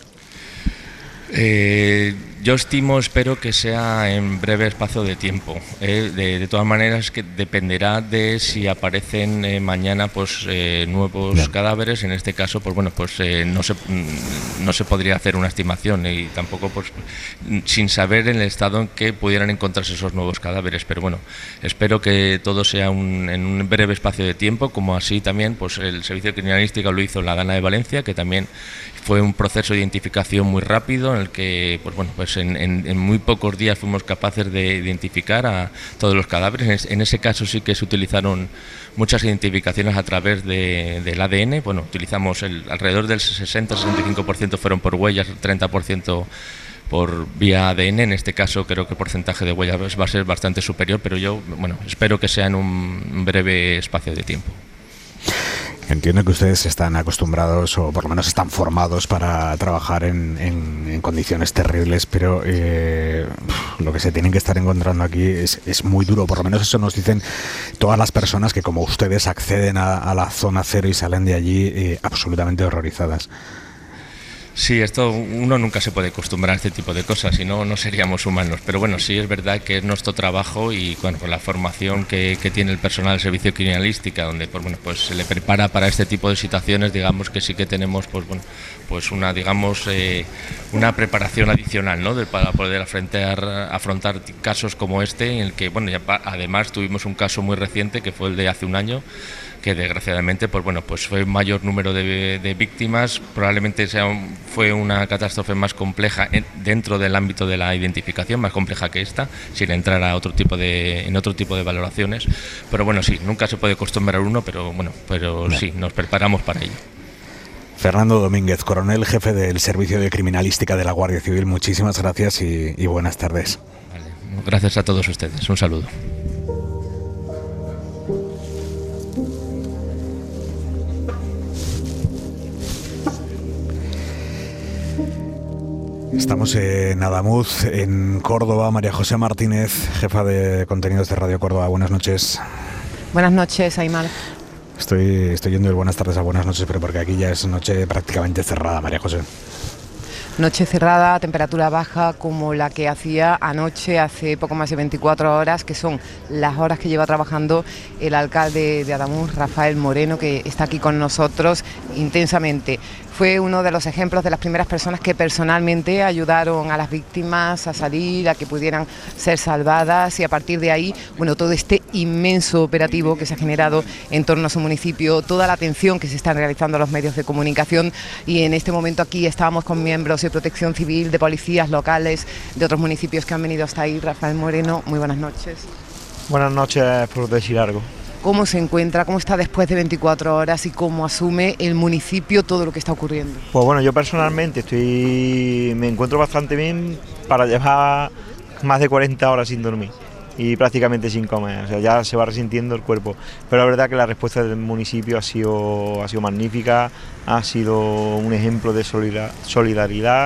Eh, yo estimo, espero que sea en breve espacio de tiempo. Eh, de, de todas maneras, que dependerá de si aparecen eh, mañana pues eh, nuevos Bien. cadáveres. En este caso, pues bueno, pues eh, no se no se podría hacer una estimación y tampoco pues sin saber el estado en que pudieran encontrarse esos nuevos cadáveres. Pero bueno, espero que todo sea un, en un breve espacio de tiempo, como así también pues el Servicio de Criminalística lo hizo en la Dana de Valencia, que también fue un proceso de identificación muy rápido, en el que pues bueno pues en, en, en muy pocos días fuimos capaces de identificar a todos los cadáveres. En ese caso sí que se utilizaron muchas identificaciones a través de, del A D N. Bueno, utilizamos el, alrededor del sesenta a sesenta y cinco por ciento fueron por huellas, el treinta por ciento por vía A D N. En este caso creo que el porcentaje de huellas va a ser bastante superior, pero yo bueno espero que sea en un breve espacio de tiempo. Entiendo que ustedes están acostumbrados o por lo menos están formados para trabajar en, en, en condiciones terribles, pero eh, lo que se tienen que estar encontrando aquí es, es muy duro. Por lo menos eso nos dicen todas las personas que, como ustedes, acceden a, a la zona cero y salen de allí eh, absolutamente horrorizadas. Sí, esto uno nunca se puede acostumbrar a este tipo de cosas, si no, no seríamos humanos. Pero bueno, sí es verdad que es nuestro trabajo y bueno, con la formación que, que tiene el personal del Servicio de Criminalística, donde pues, bueno, pues se le prepara para este tipo de situaciones, digamos que sí que tenemos pues bueno, pues una digamos eh, una preparación adicional, ¿no? De, para poder afrontar, afrontar casos como este, en el que bueno, ya pa, además tuvimos un caso muy reciente que fue el de hace un año, que desgraciadamente pues bueno pues fue un mayor número de, de víctimas, probablemente sea un, fue una catástrofe más compleja en, dentro del ámbito de la identificación, más compleja que esta, sin entrar a otro tipo de en otro tipo de valoraciones, pero bueno sí, nunca se puede acostumbrar uno, pero bueno, pero no. sí, nos preparamos para ello. Fernando Domínguez, coronel jefe del Servicio de Criminalística de la Guardia Civil, muchísimas gracias y, y buenas tardes. Vale. Gracias a todos ustedes, un saludo. Estamos en Adamuz, en Córdoba. María José Martínez, jefa de contenidos de Radio Córdoba. Buenas noches. Buenas noches, Aymar. Estoy, estoy yendo de buenas tardes a buenas noches, pero porque aquí ya es noche prácticamente cerrada, María José. Noche cerrada, temperatura baja como la que hacía anoche, hace poco más de veinticuatro horas, que son las horas que lleva trabajando el alcalde de Adamuz, Rafael Moreno, que está aquí con nosotros intensamente. Fue uno de los ejemplos de las primeras personas que personalmente ayudaron a las víctimas a salir, a que pudieran ser salvadas, y a partir de ahí, bueno, todo este inmenso operativo que se ha generado en torno a su municipio, toda la atención que se están realizando a los medios de comunicación, y en este momento aquí estábamos con miembros de Protección Civil, de policías locales, de otros municipios que han venido hasta ahí. Rafael Moreno, muy buenas noches. Buenas noches, por decir algo. ¿Cómo se encuentra, cómo está después de veinticuatro horas y cómo asume el municipio todo lo que está ocurriendo? Pues bueno, yo personalmente estoy, me encuentro bastante bien para llevar más de cuarenta horas sin dormir y prácticamente sin comer, o sea, ya se va resintiendo el cuerpo, pero la verdad que la respuesta del municipio ha sido, ha sido magnífica, ha sido un ejemplo de solidaridad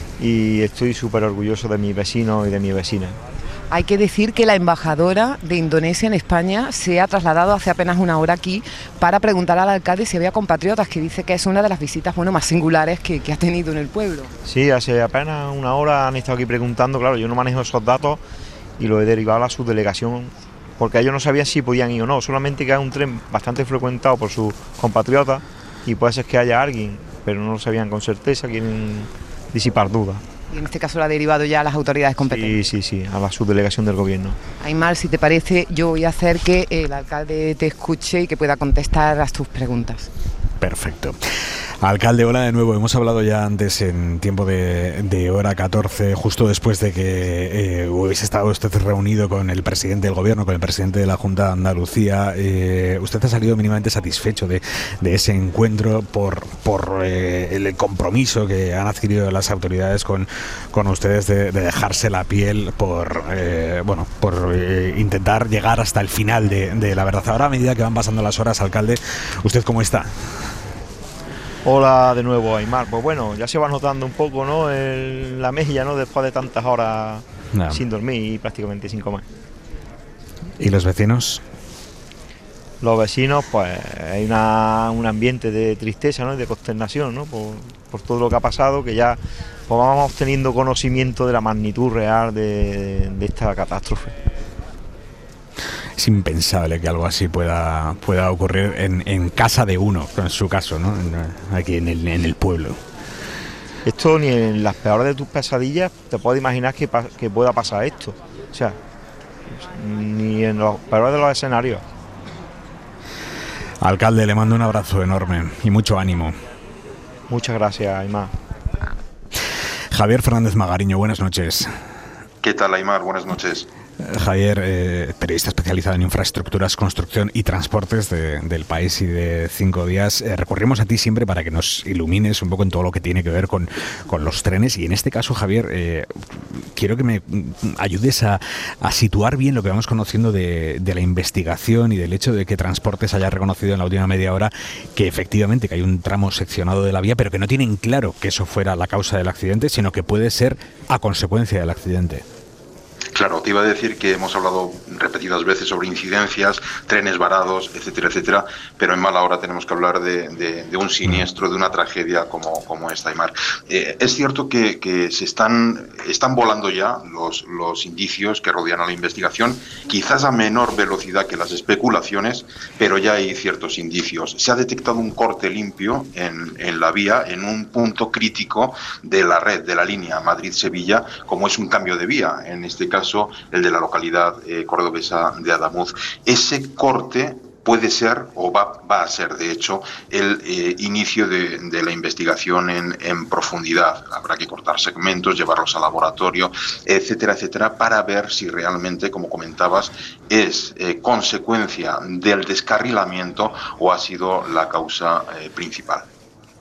y estoy súper orgulloso de mis vecinos y de mis vecinas. Hay que decir que la embajadora de Indonesia en España se ha trasladado hace apenas una hora aquí para preguntar al alcalde si había compatriotas, que dice que es una de las visitas, bueno, más singulares que, que ha tenido en el pueblo. Sí, hace apenas una hora han estado aquí preguntando, claro, yo no manejo esos datos y lo he derivado a la subdelegación, porque ellos no sabían si podían ir o no, solamente que hay un tren bastante frecuentado por sus compatriotas y puede ser que haya alguien, pero no lo sabían con certeza, quieren disipar dudas. Y en este caso lo ha derivado ya a las autoridades competentes. Sí, sí, sí, a la subdelegación del gobierno. Aymar, si te parece, yo voy a hacer que el alcalde te escuche y que pueda contestar a tus preguntas. Perfecto. Alcalde, hola de nuevo. Hemos hablado ya antes en tiempo de, de hora catorce, justo después de que eh, hubiese estado usted reunido con el presidente del gobierno, con el presidente de la Junta de Andalucía. Eh, usted ha salido mínimamente satisfecho de, de ese encuentro por, por eh, el compromiso que han adquirido las autoridades con, con ustedes de, de dejarse la piel por, eh, bueno, por eh, intentar llegar hasta el final de, de la verdad. Ahora, a medida que van pasando las horas, alcalde, ¿usted cómo está? Hola de nuevo, Aymar. Pues bueno, ya se va notando un poco, ¿no?, el, la mejilla, ¿no?, después de tantas horas no. sin dormir y prácticamente sin comer. ¿Y los vecinos? Los vecinos, pues hay una, un ambiente de tristeza, ¿no?, y de consternación, ¿no?, por, por todo lo que ha pasado, que ya pues, vamos teniendo conocimiento de la magnitud real de, de esta catástrofe. Es impensable que algo así pueda pueda ocurrir en, en casa de uno, en su caso, ¿no?, en, aquí en el, en el pueblo. Esto ni en las peores de tus pesadillas te puedes imaginar que, que pueda pasar esto. O sea, ni en los peores de los escenarios. Alcalde, le mando un abrazo enorme y mucho ánimo. Muchas gracias, Aymar. Javier Fernández Magariño, buenas noches. ¿Qué tal, Aymar? Buenas noches. Javier, eh, periodista especializado en infraestructuras, construcción y transportes de, del País y de Cinco Días. Eh, recurrimos a ti siempre para que nos ilumines un poco en todo lo que tiene que ver con, con los trenes. Y en este caso, Javier, eh, quiero que me ayudes a, a situar bien lo que vamos conociendo de, de la investigación y del hecho de que Transportes haya reconocido en la última media hora que efectivamente que hay un tramo seccionado de la vía, pero que no tienen claro que eso fuera la causa del accidente, sino que puede ser a consecuencia del accidente. Claro, te iba a decir que hemos hablado repetidas veces sobre incidencias, trenes varados, etcétera, etcétera, pero en mala hora tenemos que hablar de, de, de un siniestro, de una tragedia como, como esta, Aymar. Eh, es cierto que, que se están, están volando ya los, los indicios que rodean a la investigación, quizás a menor velocidad que las especulaciones, pero ya hay ciertos indicios. Se ha detectado un corte limpio en, en la vía, en un punto crítico de la red, de la línea Madrid-Sevilla, como es un cambio de vía, en este caso el de la localidad eh, cordobesa de Adamuz. Ese corte puede ser, o va, va a ser de hecho, el eh, inicio de, de la investigación en, en profundidad. Habrá que cortar segmentos, llevarlos al laboratorio, etcétera, etcétera, para ver si realmente, como comentabas, es eh, consecuencia del descarrilamiento o ha sido la causa eh, principal.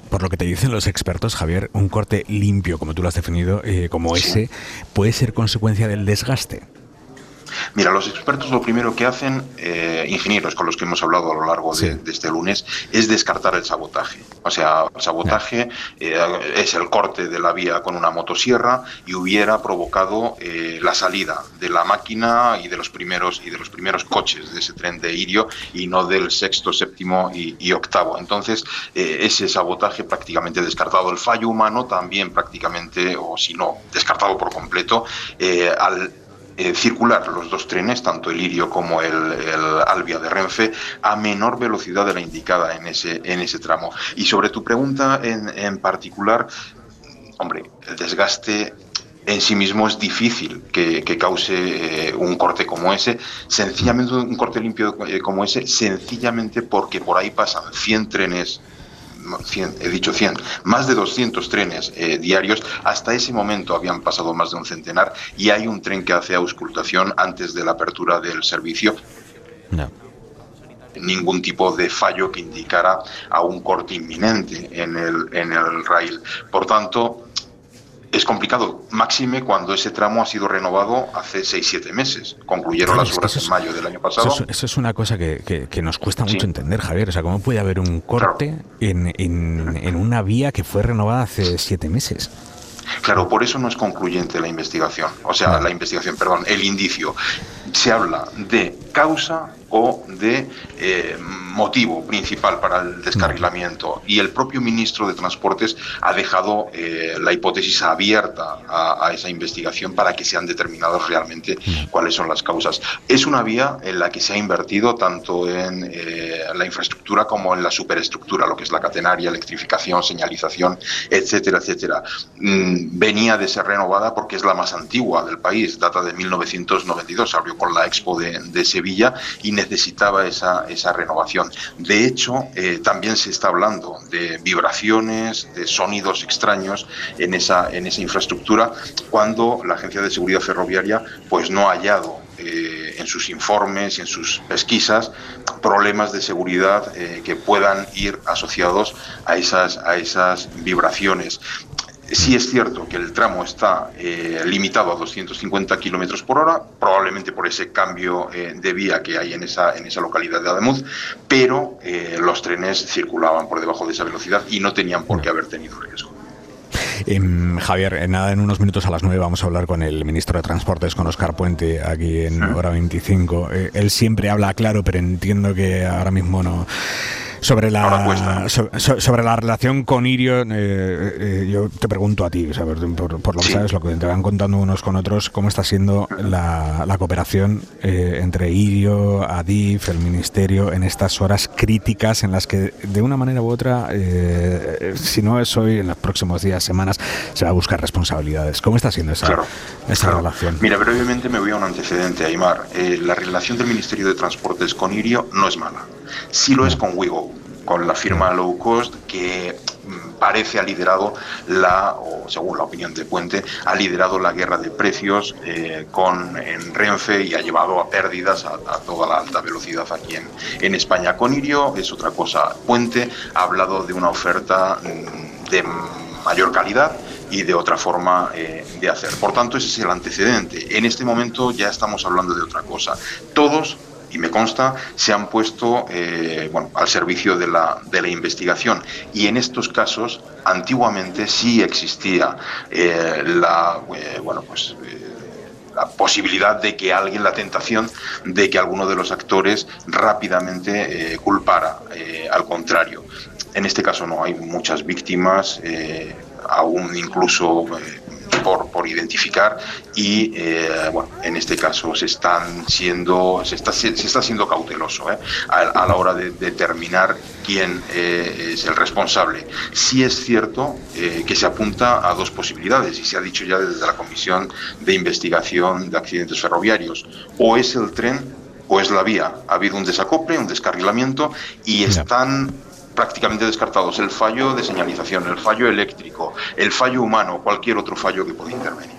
por lo que te dicen los expertos, Javier, un corte limpio, como tú lo has definido, eh, como sí. ese, puede ser consecuencia del desgaste. Mira, los expertos lo primero que hacen, eh, ingenieros con los que hemos hablado a lo largo de, sí. de este lunes, es descartar el sabotaje. O sea, el sabotaje eh, es el corte de la vía con una motosierra y hubiera provocado eh, la salida de la máquina y de los primeros y de los primeros coches de ese tren de Irio y no del sexto, séptimo y, y octavo. Entonces, eh, ese sabotaje prácticamente descartado. El fallo humano también prácticamente, o si no, descartado por completo, eh, al Eh, circular los dos trenes, tanto el Irio como el, el Albia de Renfe, a menor velocidad de la indicada en ese, en ese tramo. Y sobre tu pregunta en, en particular, hombre, el desgaste en sí mismo es difícil que, que cause eh, un corte como ese, sencillamente un corte limpio eh, como ese, sencillamente porque por ahí pasan cien trenes, cien, he dicho cien, más de doscientos trenes eh, diarios. Hasta ese momento habían pasado más de un centenar y hay un tren que hace auscultación antes de la apertura del servicio. No. Ningún tipo de fallo que indicara a un corte inminente en el, en el rail. Por tanto, es complicado, máxime cuando ese tramo ha sido renovado hace seis siete meses. Concluyeron claro, las obras es en mayo del año pasado. Eso, eso es una cosa que, que, que nos cuesta mucho sí. entender, Javier. O sea, ¿cómo puede haber un corte claro. en, en, en una vía que fue renovada hace siete meses? Claro, por eso no es concluyente la investigación. O sea, no. la investigación, perdón, el indicio. Se habla de causa o de eh, motivo principal para el descarrilamiento. Y el propio ministro de Transportes ha dejado eh, la hipótesis abierta a, a esa investigación para que sean determinadas realmente cuáles son las causas. Es una vía en la que se ha invertido tanto en eh, la infraestructura como en la superestructura, lo que es la catenaria, electrificación, señalización, etcétera, etcétera. Mm, venía de ser renovada porque es la más antigua del país, data de mil novecientos noventa y dos, se abrió con la Expo de, de Sevilla y necesitaba esa, esa renovación. De hecho, eh, también se está hablando de vibraciones, de sonidos extraños en esa, en esa infraestructura, cuando la Agencia de Seguridad Ferroviaria pues no ha hallado eh, en sus informes y en sus pesquisas problemas de seguridad eh, que puedan ir asociados a esas, a esas vibraciones. Sí es cierto que el tramo está eh, limitado a doscientos cincuenta kilómetros por hora, probablemente por ese cambio eh, de vía que hay en esa, en esa localidad de Ademuz, pero eh, los trenes circulaban por debajo de esa velocidad y no tenían por qué haber tenido riesgo. Eh, Javier, en nada, en unos minutos a las nueve vamos a hablar con el ministro de Transportes, con Óscar Puente, aquí en Hora veinticinco. Eh, él siempre habla claro, pero entiendo que ahora mismo no... Sobre la sobre, sobre la relación con Irio, eh, eh, yo te pregunto a ti, ¿sabes? Por, por lo que sí. sabes, lo que te van contando unos con otros, ¿cómo está siendo la, la cooperación eh, entre Irio, Adif, el Ministerio, en estas horas críticas en las que, de una manera u otra, eh, si no es hoy, en los próximos días, semanas, se va a buscar responsabilidades? ¿Cómo está siendo esa, claro, esa claro. relación? Mira, brevemente me voy a un antecedente, Aimar. Eh, la relación del Ministerio de Transportes con Irio no es mala. Sí lo es con Wigo, con la firma low cost que parece ha liderado la, o según la opinión de Puente, ha liderado la guerra de precios eh, con en Renfe y ha llevado a pérdidas a, a toda la alta velocidad aquí en, en España. Con Irio es otra cosa. Puente ha hablado de una oferta de mayor calidad y de otra forma eh, de hacer. Por tanto, ese es el antecedente. En este momento ya estamos hablando de otra cosa. Todos, y me consta, se han puesto eh, bueno, al servicio de la, de la investigación. Y en estos casos, antiguamente sí existía eh, la, eh, bueno, pues, eh, la posibilidad de que alguien, la tentación de que alguno de los actores rápidamente eh, culpara eh, al contrario. En este caso no, hay muchas víctimas, eh, aún incluso... Eh, Por, por identificar y eh, bueno, en este caso se están siendo se está se está siendo cauteloso eh, a, a la hora de determinar quién eh, es el responsable. Sí es cierto eh, que se apunta a dos posibilidades y se ha dicho ya desde la Comisión de Investigación de Accidentes Ferroviarios: o es el tren o es la vía. Ha habido un desacople, un descarrilamiento y están prácticamente descartados el fallo de señalización, el fallo eléctrico, el fallo humano, cualquier otro fallo que pueda intervenir.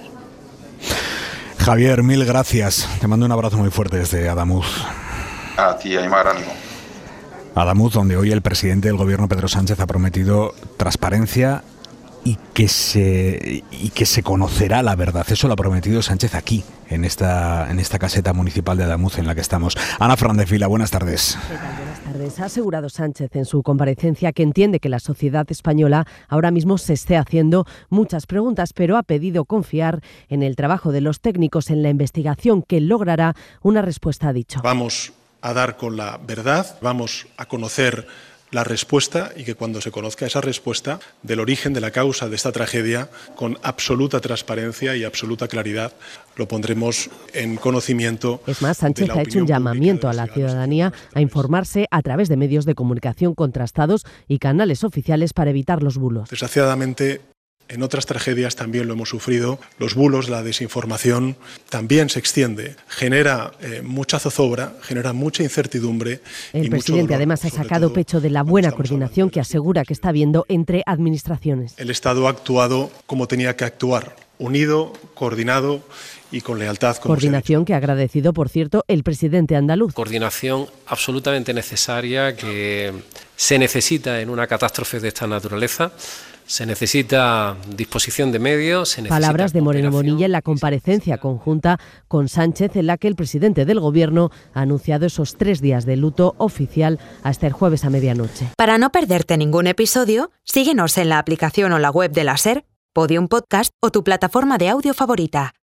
Javier, mil gracias. Te mando un abrazo muy fuerte desde Adamuz. A ti, Aimar, ánimo. Adamuz, donde hoy el presidente del gobierno, Pedro Sánchez, ha prometido transparencia y que se y que se conocerá la verdad. Eso lo ha prometido Sánchez aquí, en esta en esta caseta municipal de Adamuz en la que estamos. Ana Fernández Vila, buenas tardes. ¿Qué tal? Buenas tardes. Ha asegurado Sánchez en su comparecencia que entiende que la sociedad española ahora mismo se esté haciendo muchas preguntas, pero ha pedido confiar en el trabajo de los técnicos en la investigación, que logrará una respuesta, ha dicho. Vamos a dar con la verdad, vamos a conocer la respuesta, y que cuando se conozca esa respuesta del origen de la causa de esta tragedia, con absoluta transparencia y absoluta claridad, lo pondremos en conocimiento. Es más, Sánchez ha hecho un llamamiento a la ciudadanía a informarse a través de medios de comunicación contrastados y canales oficiales para evitar los bulos. Desgraciadamente, en otras tragedias también lo hemos sufrido. Los bulos, la desinformación también se extiende, genera eh, mucha zozobra, genera mucha incertidumbre. El y presidente mucho dolor, además ha sacado pecho de la buena coordinación que asegura que está habiendo entre administraciones. El Estado ha actuado como tenía que actuar, unido, coordinado y con lealtad. Como Coordinación que ha agradecido, por cierto, el presidente andaluz. Coordinación absolutamente necesaria que se necesita en una catástrofe de esta naturaleza. Se necesita disposición de medios. Se necesita Palabras de Moreno Bonilla en la comparecencia conjunta con Sánchez, en la que el presidente del Gobierno ha anunciado esos tres días de luto oficial hasta el jueves a medianoche. Para no perderte ningún episodio, síguenos en la aplicación o la web de la SER, Podium Podcast o tu plataforma de audio favorita.